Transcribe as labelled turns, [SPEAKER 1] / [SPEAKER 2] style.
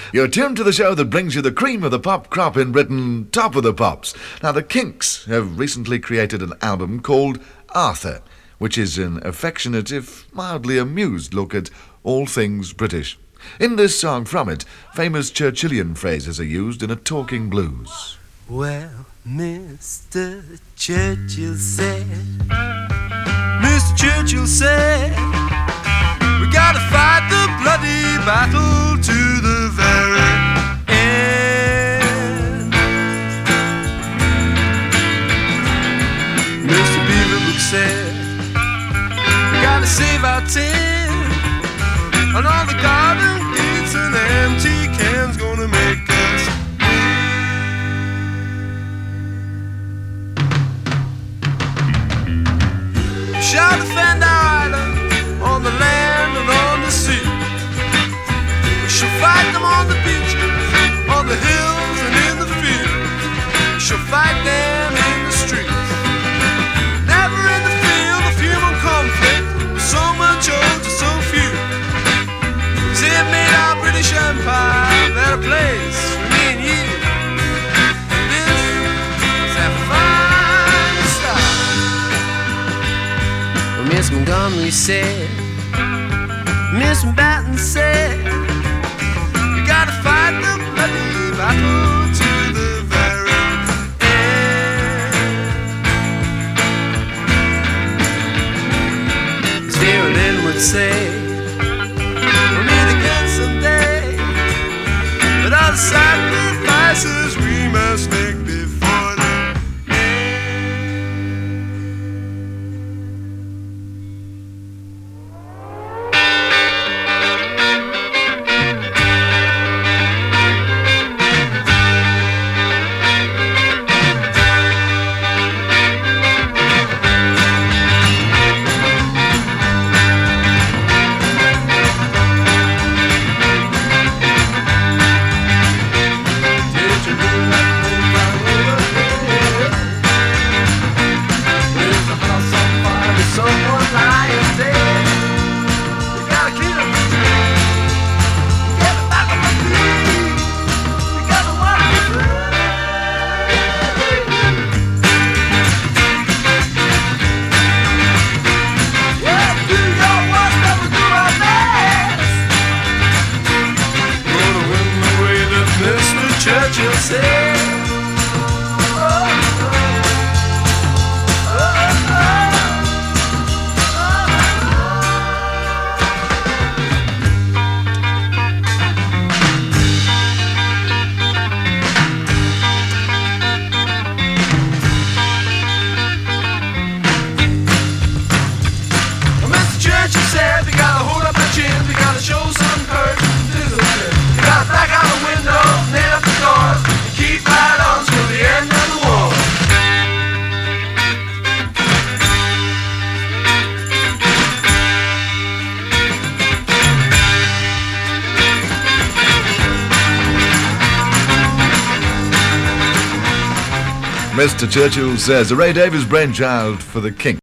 [SPEAKER 1] You're tuned to the show that brings you the cream of the pop crop in Britain, Top of the Pops. Now, the Kinks have recently created an album called Arthur, which is an affectionate, if mildly amused look at all things British. In this song from it, famous Churchillian phrases are used in a talking blues.
[SPEAKER 2] Well, Mr. Churchill said, Mr. Churchill said, we gotta fight the bloody battle to the very end. Mr. Beaverbrook said, we gotta save our tin, and all the garden gates and empty cans gonna make us shall defend our island on the land and on the sea. We shall fight them on the beaches, on the hills and in the field. We shall fight them in the streets, never in the field of human conflict, with so much owed to so few. See, it made our British Empire a better place for me and you. And this is our fine style. Well, Miss Montgomery said, Miss Batten said, we gotta fight the bloody battle to the very end. As Vera Lynn would say, we'll meet again someday, but all the sacrifices we must make before the Churchill said, Mr. Churchill said, we gotta hold up the chin, we gotta show some courage and discipline. We gotta back out the window, nail up the doors, and keep right on till the end of the war.
[SPEAKER 1] Mr. Churchill says, a Ray Davies brainchild for the Kinks.